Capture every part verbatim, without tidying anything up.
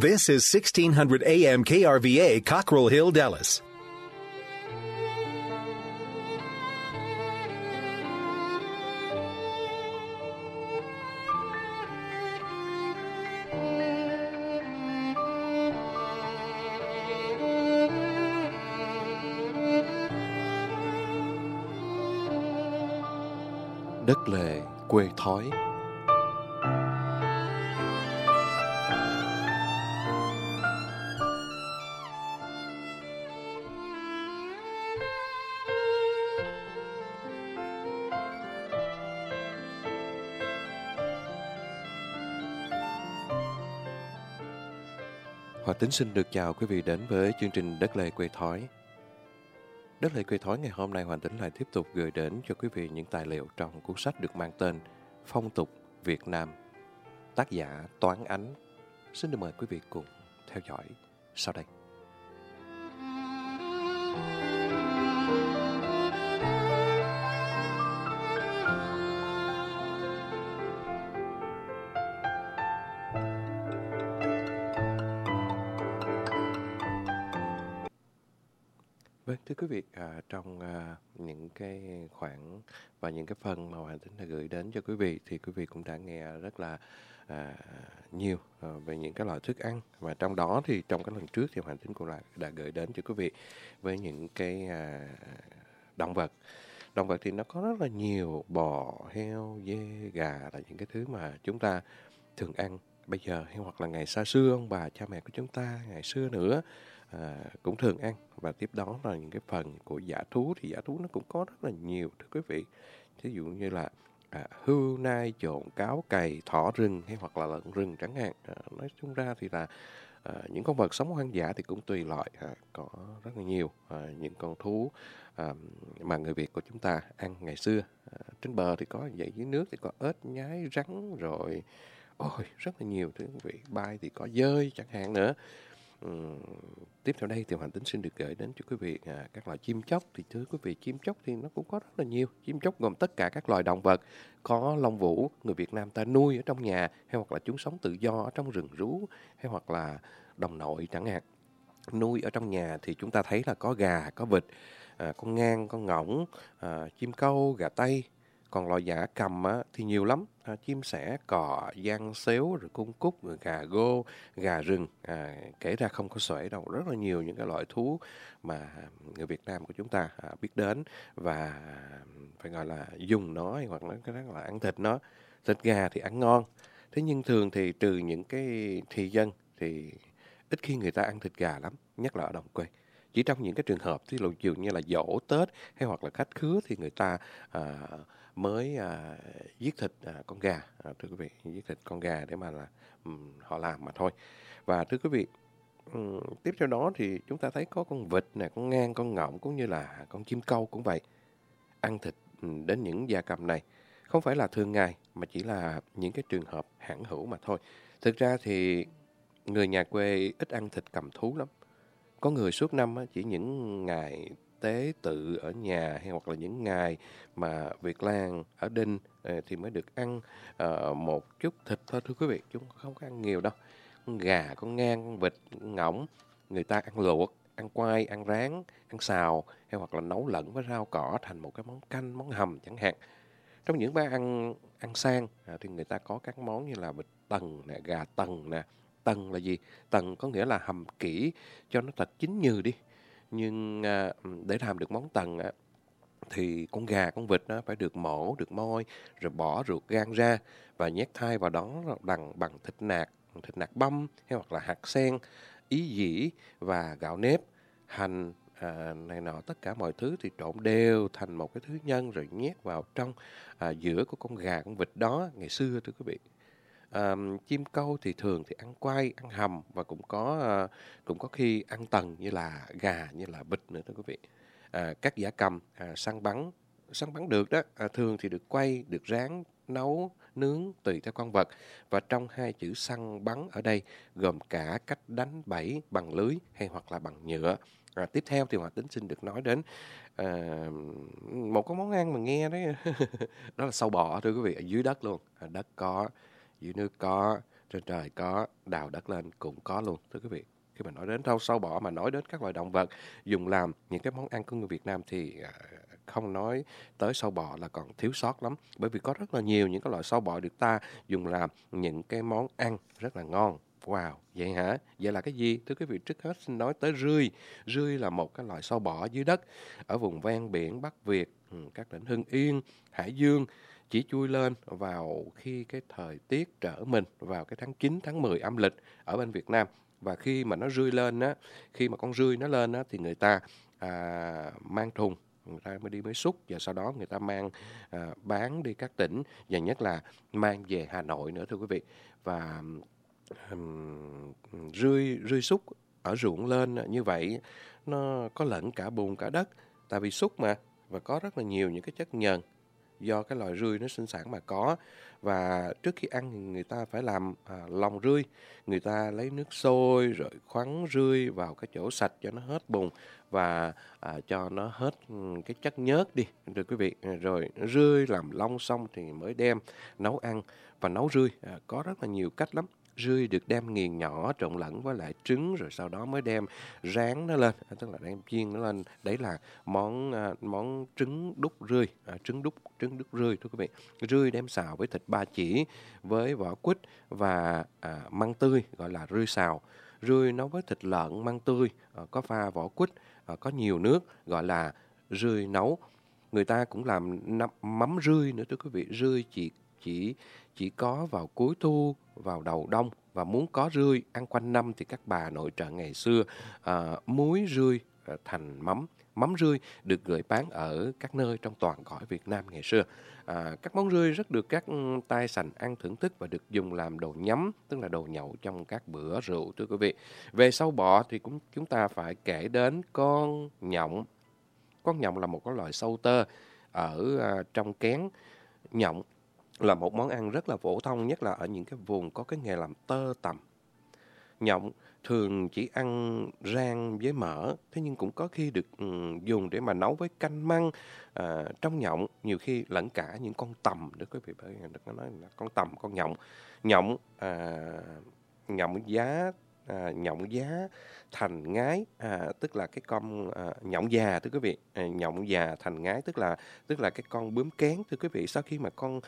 This is sixteen hundred A M K R V A, Cockrell Hill, Dallas. Đất lề quê thói. Hòa Tính xin được chào quý vị đến với chương trình Đất lề quê thói. Đất lề quê thói ngày hôm nay Hoàng Tính lại tiếp tục gửi đến cho quý vị những tài liệu trong cuốn sách được mang tên Phong tục Việt Nam, tác giả Toán Ánh. Xin được mời quý vị cùng theo dõi sau đây. Vâng, thưa quý vị, à, trong à, những cái khoảng và những cái phần mà Hoàng Tính đã gửi đến cho quý vị thì quý vị cũng đã nghe rất là à, nhiều à, về những cái loại thức ăn, và trong đó thì trong cái lần trước thì Hoàng Tính cũng đã, đã gửi đến cho quý vị với những cái à, động vật. Động vật thì nó có rất là nhiều: bò, heo, dê, gà là những cái thứ mà chúng ta thường ăn bây giờ, hay hoặc là ngày xa xưa ông bà cha mẹ của chúng ta ngày xưa nữa À, cũng thường ăn. Và tiếp đó là những cái phần của dã thú, thì dã thú nó cũng có rất là nhiều thưa quý vị. Thí dụ như là à, hươu, nai, trộn, cáo, cày, thỏ rừng hay hoặc là lợn rừng chẳng hạn. À, nói chung ra thì là à, những con vật sống hoang dã thì cũng tùy loại, à, có rất là nhiều à, những con thú à, mà người Việt của chúng ta ăn ngày xưa. À, trên bờ thì có vậy, dưới nước thì có ếch, nhái, rắn, rồi ôi rất là nhiều thưa quý vị. Bay thì có dơi chẳng hạn nữa. Uhm, tiếp theo đây thì Hoàng Tính xin được gửi đến cho quý vị à, các loại chim chóc. Thì thưa quý vị, chim chóc thì nó cũng có rất là nhiều. Chim chóc gồm tất cả các loài động vật có lông vũ, người Việt Nam ta nuôi ở trong nhà, hay hoặc là chúng sống tự do ở trong rừng rú, hay hoặc là đồng nội chẳng hạn. Nuôi ở trong nhà thì chúng ta thấy là có gà, có vịt, à, con ngan, con ngỗng, à, chim câu, gà tây. Còn loài dã cầm á, thì nhiều lắm, à, chim sẻ, cò, giăng, xéo, rồi cung cúc, rồi gà gô, gà rừng, à, kể ra không có xuể đâu. Rất là nhiều những cái loại thú mà người Việt Nam của chúng ta à, biết đến và phải gọi là dùng nó, hoặc là cái đó là ăn thịt nó. Thịt gà thì ăn ngon, thế nhưng thường thì trừ những cái thị dân thì ít khi người ta ăn thịt gà lắm, nhất là ở đồng quê. Chỉ trong những cái trường hợp ví dụ như là giỗ, Tết hay hoặc là khách khứa thì người ta à, mới à, giết thịt à, con gà, à, thưa quý vị, giết thịt con gà để mà là um, họ làm mà thôi. Và thưa quý vị, um, tiếp theo đó thì chúng ta thấy có con vịt nè, con ngan, con ngỗng cũng như là con chim câu cũng vậy. Ăn thịt um, đến những gia cầm này không phải là thường ngày, mà chỉ là những cái trường hợp hẵn hữu mà thôi. Thực ra thì người nhà quê ít ăn thịt cầm thú lắm. Có người suốt năm á, chỉ những ngày tế tự ở nhà hay hoặc là những ngày mà Việt Lang ở Đinh thì mới được ăn uh, một chút thịt thôi thưa quý vị. Chúng không có ăn nhiều đâu. Con gà, con ngan, con vịt, con ngỗng người ta ăn luộc, ăn quay, ăn rán, ăn xào hay hoặc là nấu lẫn với rau cỏ thành một cái món canh, món hầm chẳng hạn. Trong những bữa ăn ăn sang à, thì người ta có các món như là vịt tần nè, gà tần nè. Tần là gì? Tần có nghĩa là hầm kỹ cho nó thật chín nhừ đi. Nhưng à, để làm được món tần á, thì con gà, con vịt nó phải được mổ, được moi, rồi bỏ ruột gan ra và nhét thay vào đó bằng, bằng thịt nạc, thịt nạc băm hay hoặc là hạt sen, ý dĩ và gạo nếp, hành à, này nọ, tất cả mọi thứ thì trộn đều thành một cái thứ nhân rồi nhét vào trong à, giữa của con gà, con vịt đó ngày xưa thưa quý vị. À, chim câu thì thường thì ăn quay, ăn hầm và cũng có à, cũng có khi ăn tần như là gà, như là vịt nữa thưa quý vị. À, các dã cầm à, săn bắn săn bắn được đó, à, thường thì được quay, được rán, nấu, nướng tùy theo con vật. Và trong hai chữ săn bắn ở đây gồm cả cách đánh bẫy bằng lưới hay hoặc là bằng nhựa. À, tiếp theo thì Hòa Tính xin được nói đến à, một cái món ăn mà nghe đấy đó là sâu bọ thưa quý vị, ở dưới đất luôn, à, đất có, dưới nước có, trên trời có, đào đất lên cũng có luôn, thưa quý vị. Khi mà nói đến rau sâu bọ mà nói đến các loài động vật dùng làm những cái món ăn của người Việt Nam thì à, không nói tới sâu bọ là còn thiếu sót lắm. Bởi vì có rất là nhiều những cái loại sâu bọ được ta dùng làm những cái món ăn rất là ngon. Wow, vậy hả? Vậy là cái gì? Thưa quý vị, trước hết xin nói tới rươi. Rươi là một cái loại sâu bọ dưới đất ở vùng ven biển Bắc Việt, ừ, các tỉnh Hưng Yên, Hải Dương, chỉ chui lên vào khi cái thời tiết trở mình vào cái tháng chín, tháng mười âm lịch ở bên Việt Nam. Và khi mà nó rươi lên á, khi mà con rươi nó lên á thì người ta à, mang thùng, người ta mới đi mới xúc, và sau đó người ta mang à, bán đi các tỉnh, và nhất là mang về Hà Nội nữa, thưa quý vị. Và ừm, rươi rươi xúc ở ruộng lên như vậy nó có lẫn cả bùn cả đất, tại vì xúc mà, và có rất là nhiều những cái chất nhờn do cái loài rươi nó sinh sản mà có. Và trước khi ăn thì người ta phải làm à, lòng rươi, người ta lấy nước sôi rồi khoắn rươi vào cái chỗ sạch cho nó hết bùn, và à, cho nó hết ừ, cái chất nhớt đi, được quý vị. Rồi rươi làm lông xong thì mới đem nấu ăn. Và nấu rươi à, có rất là nhiều cách lắm. Rươi được đem nghiền nhỏ trộn lẫn với lại trứng, rồi sau đó mới đem rán nó lên, tức là đem chiên nó lên. Đấy là món à, món trứng đúc rươi, à, trứng đúc trứng đúc rươi, thưa quý vị. Rươi đem xào với thịt ba chỉ, với vỏ quýt và à, măng tươi, gọi là rươi xào. Rươi nấu với thịt lợn măng tươi, à, có pha vỏ quýt, à, có nhiều nước, gọi là rươi nấu. Người ta cũng làm mắm rươi nữa, thưa quý vị. Rươi chỉ chỉ chỉ có vào cuối thu, vào đầu đông, và muốn có rươi ăn quanh năm thì các bà nội trợ ngày xưa à, muối rươi à, thành mắm. Mắm rươi được gửi bán ở các nơi trong toàn cõi Việt Nam ngày xưa. À, các món rươi rất được các tai sành ăn thưởng thức và được dùng làm đồ nhắm, tức là đồ nhậu trong các bữa rượu, thưa quý vị. Về sâu bọ thì cũng chúng ta phải kể đến con nhộng. Con nhộng là một cái loại sâu tơ ở à, trong kén. Nhộng là một món ăn rất là phổ thông, nhất là ở những cái vùng có cái nghề làm tơ tằm. Nhộng thường chỉ ăn rang với mỡ, thế nhưng cũng có khi được um, dùng để mà nấu với canh măng. À, trong nhộng nhiều khi lẫn cả những con tằm, được quý vị, bởi vì nó nói là con tằm, con nhộng. Nhộng à, nhộng giá à, nhộng giá thành ngái, à, tức là cái con à, nhộng già, thưa quý vị. À, nhộng già thành ngái tức là tức là cái con bướm kén, thưa quý vị. Sau khi mà con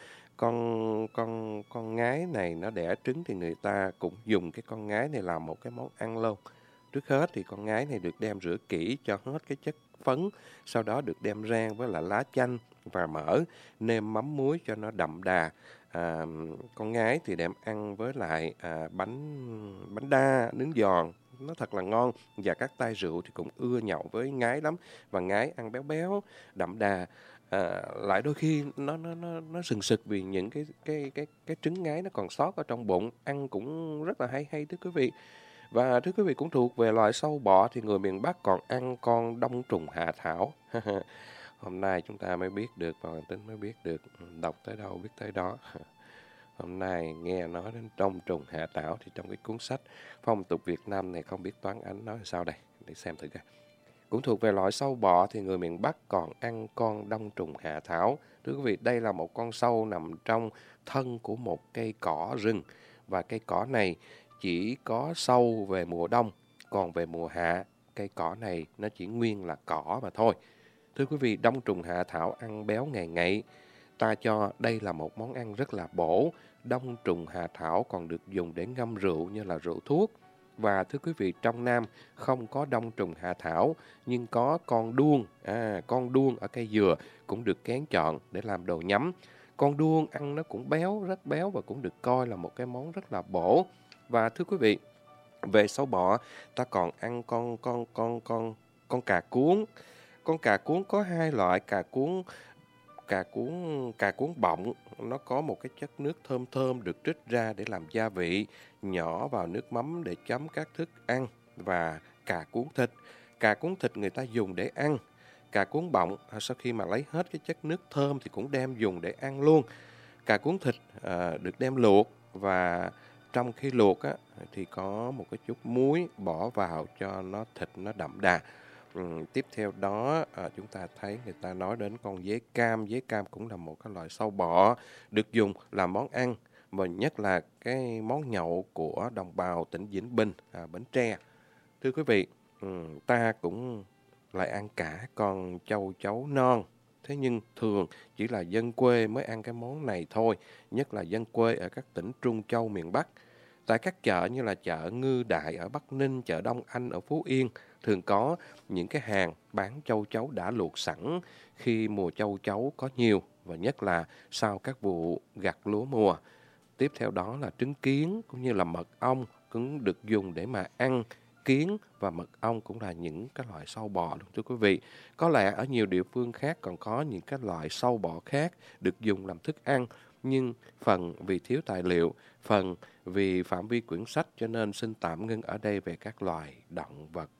con con con ngái này nó đẻ trứng thì người ta cũng dùng cái con ngái này làm một cái món ăn luôn. Trước hết thì con ngái này được đem rửa kỹ cho hết cái chất phấn, sau đó được đem rang với lại lá chanh và mỡ, nêm mắm muối cho nó đậm đà. À, con ngái thì đem ăn với lại à, bánh bánh đa nướng giòn, nó thật là ngon. Và các tay rượu thì cũng ưa nhậu với ngái lắm, và ngái ăn béo béo đậm đà. À, lại đôi khi nó nó nó nó sừng sực vì những cái cái cái cái trứng ngái nó còn sót ở trong bụng, ăn cũng rất là hay hay, thưa quý vị. Và thưa quý vị, cũng thuộc về loài sâu bọ thì người miền Bắc còn ăn con đông trùng hạ thảo. Hôm nay chúng ta mới biết được, và Hoàng Tính mới biết được, đọc tới đâu biết tới đó. Hôm nay nghe nói đến đông trùng hạ thảo thì trong cái cuốn sách Phong tục Việt Nam này không biết Toán Ánh nói sao đây, để xem thử coi. Cũng thuộc về loại sâu bọ thì người miền Bắc còn ăn con đông trùng hạ thảo. Thưa quý vị, đây là một con sâu nằm trong thân của một cây cỏ rừng, và cây cỏ này chỉ có sâu về mùa đông, còn về mùa hạ cây cỏ này nó chỉ nguyên là cỏ mà thôi. Thưa quý vị, đông trùng hạ thảo ăn béo ngày ngày, ta cho đây là một món ăn rất là bổ. Đông trùng hạ thảo còn được dùng để ngâm rượu như là rượu thuốc. Và thưa quý vị, trong Nam không có đông trùng hạ thảo, nhưng có con đuông. À, con đuông ở cây dừa cũng được kén chọn để làm đồ nhắm. Con đuông ăn nó cũng béo, rất béo, và cũng được coi là một cái món rất là bổ. Và thưa quý vị, về sâu bọ, ta còn ăn con con con con con cà cuống. Con cà cuống có hai loại: cà cuống cà cuống cà cuống bọng, nó có một cái chất nước thơm thơm được trích ra để làm gia vị, nhỏ vào nước mắm để chấm các thức ăn. Và cà cuống thịt, cà cuống thịt người ta dùng để ăn. Cà cuống bọng sau khi mà lấy hết cái chất nước thơm thì cũng đem dùng để ăn luôn. Cà cuống thịt à, được đem luộc, và trong khi luộc á, thì có một cái chút muối bỏ vào cho nó thịt nó đậm đà. Ừ, tiếp theo đó à, chúng ta thấy người ta nói đến con dế cam. Dế cam cũng là một cái loại sâu bọ được dùng làm món ăn. và nhất là cái món nhậu của đồng bào tỉnh Vĩnh Bình, à, Bến Tre. Thưa quý vị, ừ, ta cũng lại ăn cả con châu chấu non. Thế nhưng thường chỉ là dân quê mới ăn cái món này thôi, nhất là dân quê ở các tỉnh Trung Châu miền Bắc. Tại các chợ như là chợ Ngư Đại ở Bắc Ninh, chợ Đông Anh ở Phú Yên, thường có những cái hàng bán châu chấu đã luộc sẵn khi mùa châu chấu có nhiều, và nhất là sau các vụ gặt lúa mùa. Tiếp theo đó là trứng kiến cũng như là mật ong cũng được dùng để mà ăn. Kiến và mật ong cũng là những cái loại sâu bọ luôn thưa quý vị. Có lẽ ở nhiều địa phương khác còn có những cái loại sâu bọ khác được dùng làm thức ăn, nhưng phần vì thiếu tài liệu, phần vì phạm vi quyển sách, cho nên xin tạm ngưng ở đây về các loài động vật.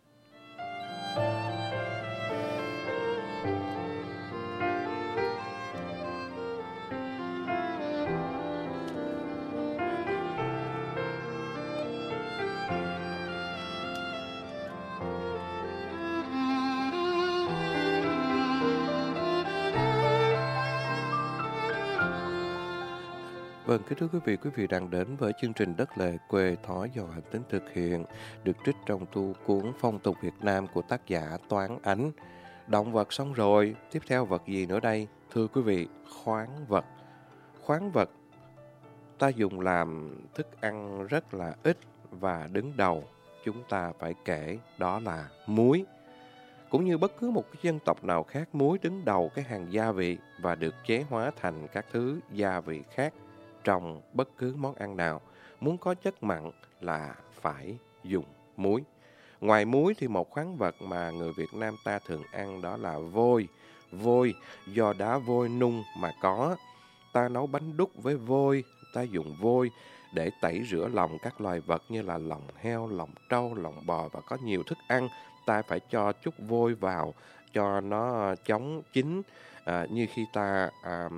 Vâng, kính thưa quý vị, quý vị đang đến với chương trình Đất Lệ Quê Thói do Hoàng Tính thực hiện, được trích trong tu cuốn Phong tục Việt Nam của tác giả Toán Ánh. Động vật xong rồi, tiếp theo vật gì nữa đây? Thưa quý vị, khoáng vật. Khoáng vật ta dùng làm thức ăn rất là ít, và đứng đầu chúng ta phải kể đó là muối. Cũng như bất cứ một cái dân tộc nào khác, muối đứng đầu cái hàng gia vị và được chế hóa thành các thứ gia vị khác trong bất cứ món ăn nào. Muốn có chất mặn là phải dùng muối. Ngoài muối thì một khoáng vật mà người Việt Nam ta thường ăn đó là vôi. Vôi do đá vôi nung mà có. Ta nấu bánh đúc với vôi, ta dùng vôi để tẩy rửa lòng các loài vật như là lòng heo, lòng trâu, lòng bò, và có nhiều thức ăn ta phải cho chút vôi vào cho nó chóng chín, à, như khi ta à,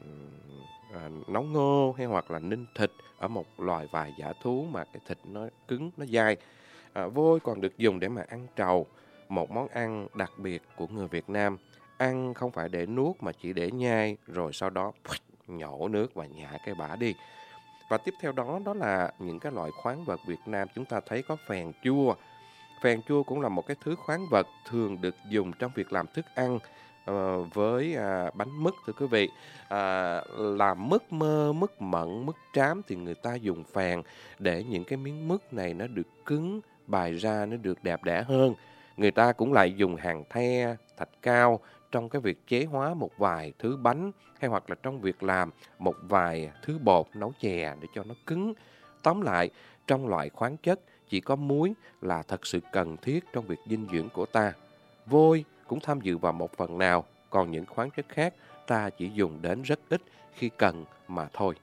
à, nấu ngô hay hoặc là ninh thịt ở một loài vài dã thú mà cái thịt nó cứng, nó dai. À, vôi còn được dùng để mà ăn trầu, một món ăn đặc biệt của người Việt Nam. Ăn không phải để nuốt mà chỉ để nhai, rồi sau đó nhổ nước và nhả cái bã đi. Và tiếp theo đó đó là những cái loại khoáng vật Việt Nam. Chúng ta thấy có phèn chua. Phèn chua cũng là một cái thứ khoáng vật thường được dùng trong việc làm thức ăn uh, với uh, bánh mứt thưa quý vị. Uh, làm mứt mơ, mứt mận, mứt trám thì người ta dùng phèn để những cái miếng mứt này nó được cứng, bày ra nó được đẹp đẽ hơn. Người ta cũng lại dùng hàng the, thạch cao trong cái việc chế hóa một vài thứ bánh, hay hoặc là trong việc làm một vài thứ bột nấu chè để cho nó cứng. Tóm lại, trong loại khoáng chất, chỉ có muối là thật sự cần thiết trong việc dinh dưỡng của ta. Vôi cũng tham dự vào một phần nào, còn những khoáng chất khác ta chỉ dùng đến rất ít khi cần mà thôi.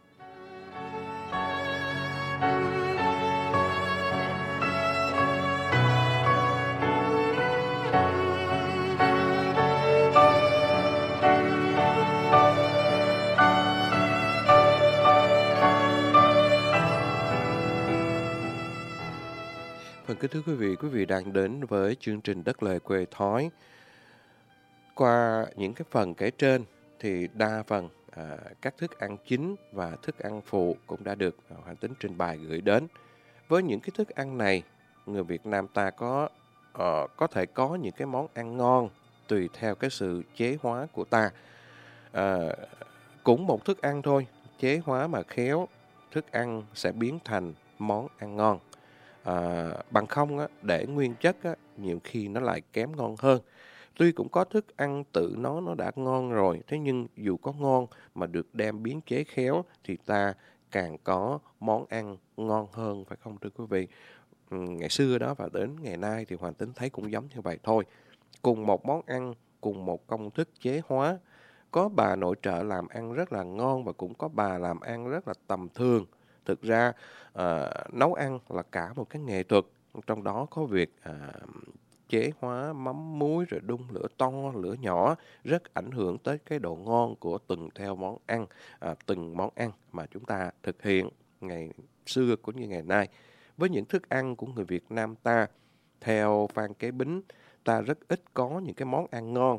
Vâng, kính thưa quý vị, quý vị đang đến với chương trình Đất Lề Quê Thói. Qua những cái phần kể trên thì đa phần à, các thức ăn chính và thức ăn phụ cũng đã được à, Hoàng Tính trình bày gửi đến. Với những cái thức ăn này, người Việt Nam ta có uh, có thể có những cái món ăn ngon tùy theo cái sự chế hóa của ta. À, cũng một thức ăn thôi, chế hóa mà khéo, thức ăn sẽ biến thành món ăn ngon. À, bằng không á, để nguyên chất á, nhiều khi nó lại kém ngon hơn. Tuy cũng có thức ăn tự nó nó đã ngon rồi, thế nhưng dù có ngon mà được đem biến chế khéo thì ta càng có món ăn ngon hơn, phải không thưa quý vị? Ừ, ngày xưa đó và đến ngày nay thì Hoàng Tính thấy cũng giống như vậy thôi. Cùng một món ăn, cùng một công thức chế hóa, có bà nội trợ làm ăn rất là ngon và cũng có bà làm ăn rất là tầm thường. Thực ra à, nấu ăn là cả một cái nghệ thuật, trong đó có việc à, chế hóa mắm muối rồi đun lửa to, lửa nhỏ, rất ảnh hưởng tới cái độ ngon của từng theo món ăn, à, từng món ăn mà chúng ta thực hiện ngày xưa cũng như ngày nay. Với những thức ăn của người Việt Nam ta, theo Phan Kế Bính, ta rất ít có những cái món ăn ngon.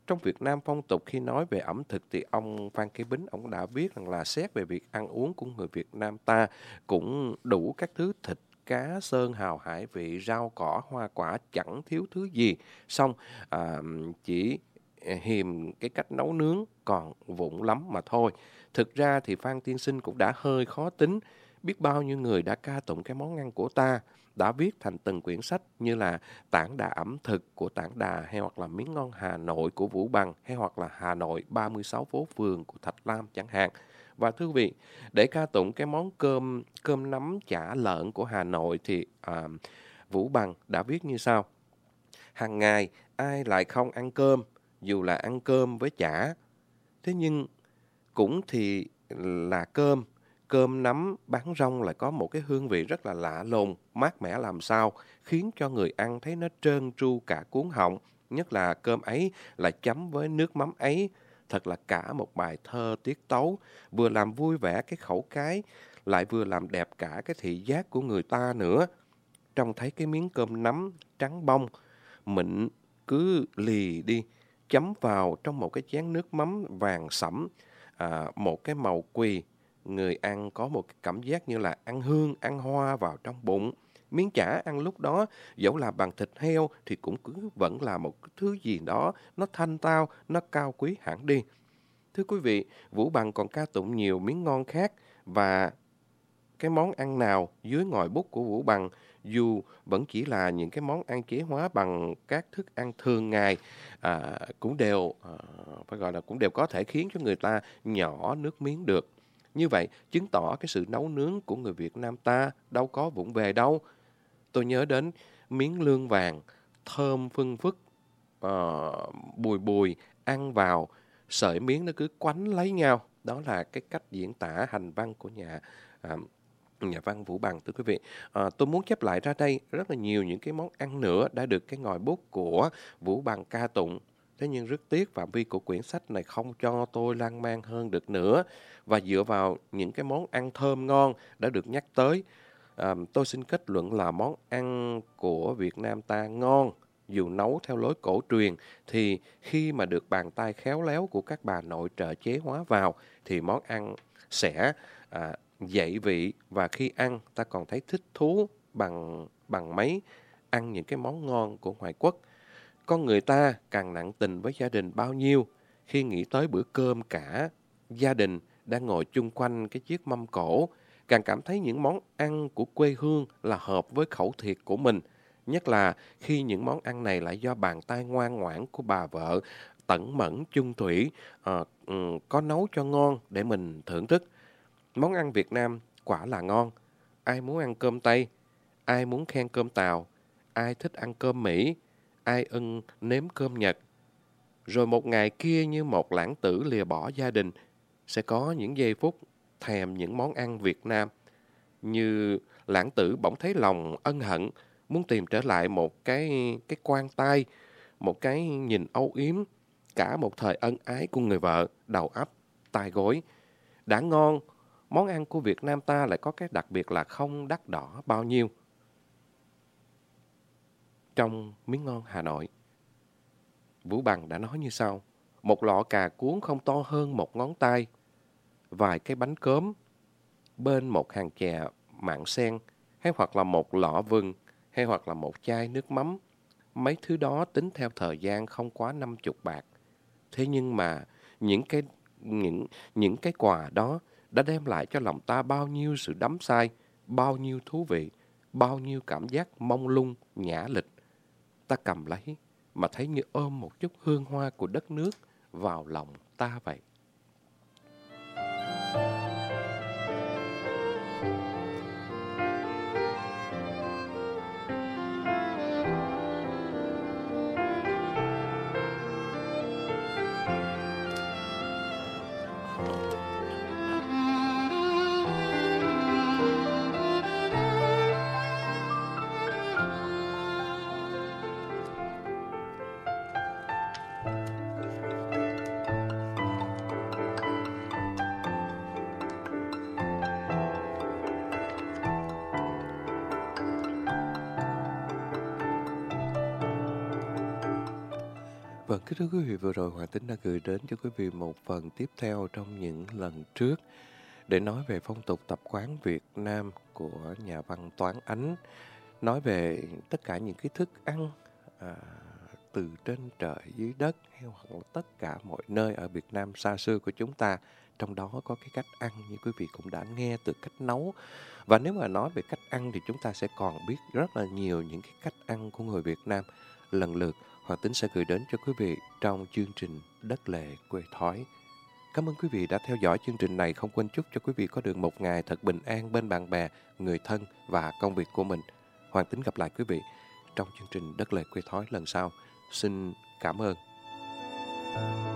Trong Việt Nam phong tục khi nói về ẩm thực thì ông Phan Kế Bính ông đã viết rằng là xét về việc ăn uống của người Việt Nam ta cũng đủ các thứ thịt, cá, sơn hào hải vị, rau cỏ, hoa quả, chẳng thiếu thứ gì. Xong à, chỉ hiềm cái cách nấu nướng còn vụng lắm mà thôi. Thực ra thì Phan Tiên Sinh cũng đã hơi khó tính. Biết bao nhiêu người đã ca tụng cái món ăn của ta, đã viết thành từng quyển sách như là Tảng đà ẩm thực của Tảng đà, hay hoặc là Miếng ngon Hà Nội của Vũ Bằng, hay hoặc là Hà Nội ba mươi sáu phố phường của Thạch Lam chẳng hạn. Và thưa quý vị, để ca tụng cái món cơm cơm nắm chả lợn của Hà Nội thì à, Vũ Bằng đã viết như sau: hàng ngày ai lại không ăn cơm, dù là ăn cơm với chả. Thế nhưng cũng thì là cơm, cơm nắm bán rong lại có một cái hương vị rất là lạ lùng, mát mẻ làm sao, khiến cho người ăn thấy nó trơn tru cả cuống họng. Nhất là cơm ấy lại chấm với nước mắm ấy, thật là cả một bài thơ tiết tấu, vừa làm vui vẻ cái khẩu cái, lại vừa làm đẹp cả cái thị giác của người ta nữa. Trông thấy cái miếng cơm nắm trắng bông, mịn cứ lì đi, chấm vào trong một cái chén nước mắm vàng sẫm, à, một cái màu quỳ, người ăn có một cái cảm giác như là ăn hương, ăn hoa vào trong bụng. Miếng chả ăn lúc đó, dẫu là bằng thịt heo thì cũng cứ vẫn là một cái thứ gì đó, nó thanh tao, nó cao quý hẳn đi. Thưa quý vị, Vũ Bằng còn ca tụng nhiều miếng ngon khác, và cái món ăn nào dưới ngòi bút của Vũ Bằng, dù vẫn chỉ là những cái món ăn chế hóa bằng các thức ăn thường ngày, à, cũng đều à, phải gọi là cũng đều có thể khiến cho người ta nhỏ nước miếng được. Như vậy chứng tỏ cái sự nấu nướng của người Việt Nam ta đâu có vụng về đâu. Tôi nhớ đến miếng lương vàng thơm phưng phức, ờ, bùi bùi, ăn vào sợi miếng nó cứ quánh lấy nhau. Đó là cái cách diễn tả hành văn của nhà à, nhà văn Vũ Bằng, thưa quý vị. À, tôi muốn chép lại ra đây rất là nhiều những cái món ăn nữa đã được cái ngòi bút của Vũ Bằng ca tụng. Thế nhưng rất tiếc phạm vi của quyển sách này không cho tôi lan man hơn được nữa. Và dựa vào những cái món ăn thơm ngon đã được nhắc tới, à, tôi xin kết luận là món ăn của Việt Nam ta ngon, dù nấu theo lối cổ truyền, thì khi mà được bàn tay khéo léo của các bà nội trợ chế hóa vào thì món ăn sẽ à, dậy vị, và khi ăn ta còn thấy thích thú bằng bằng mấy ăn những cái món ngon của ngoại quốc. Con người ta càng nặng tình với gia đình bao nhiêu, khi nghĩ tới bữa cơm cả gia đình đang ngồi chung quanh cái chiếc mâm cỗ, càng cảm thấy những món ăn của quê hương là hợp với khẩu thiệt của mình. Nhất là khi những món ăn này lại do bàn tay ngoan ngoãn của bà vợ tẩn mẫn chung thủy, uh, um, có nấu cho ngon để mình thưởng thức. Món ăn Việt Nam quả là ngon. Ai muốn ăn cơm Tây, ai muốn khen cơm Tàu, ai thích ăn cơm Mỹ, ai ưng nếm cơm Nhật. Rồi một ngày kia như một lãng tử lìa bỏ gia đình, sẽ có những giây phút thèm những món ăn Việt Nam. Như lãng tử bỗng thấy lòng ân hận, muốn tìm trở lại một cái, cái quan tai, một cái nhìn âu yếm, cả một thời ân ái của người vợ, đầu ấp, tai gối. Đã ngon, món ăn của Việt Nam ta lại có cái đặc biệt là không đắt đỏ bao nhiêu. Trong Miếng ngon Hà Nội, Vũ Bằng đã nói như sau: một lọ cà cuốn không to hơn một ngón tay, vài cái bánh cốm, bên một hàng chè mặn sen, hay hoặc là một lọ vừng, hay hoặc là một chai nước mắm. Mấy thứ đó tính theo thời gian không quá năm chục bạc. Thế nhưng mà những cái những những cái quà đó đã đem lại cho lòng ta bao nhiêu sự đắm say, bao nhiêu thú vị, bao nhiêu cảm giác mông lung, nhã lịch. Ta cầm lấy mà thấy như ôm một chút hương hoa của đất nước vào lòng ta vậy. Vâng, kính thưa quý vị, vừa rồi Hoàng Tính đã gửi đến cho quý vị một phần tiếp theo trong những lần trước để nói về phong tục tập quán Việt Nam của nhà văn Toán Ánh, nói về tất cả những cái thức ăn à, từ trên trời dưới đất hay hoặc là tất cả mọi nơi ở Việt Nam xa xưa của chúng ta. Trong đó có cái cách ăn như quý vị cũng đã nghe từ cách nấu. Và nếu mà nói về cách ăn thì chúng ta sẽ còn biết rất là nhiều những cái cách ăn của người Việt Nam. Lần lượt Hoàng Tính sẽ gửi đến cho quý vị trong chương trình Đất Lệ Quê Thói. Cảm ơn quý vị đã theo dõi chương trình này. Không quên chúc cho quý vị có được một ngày thật bình an bên bạn bè, người thân và công việc của mình. Hoàng Tính gặp lại quý vị trong chương trình Đất Lệ Quê Thói lần sau. Xin cảm ơn.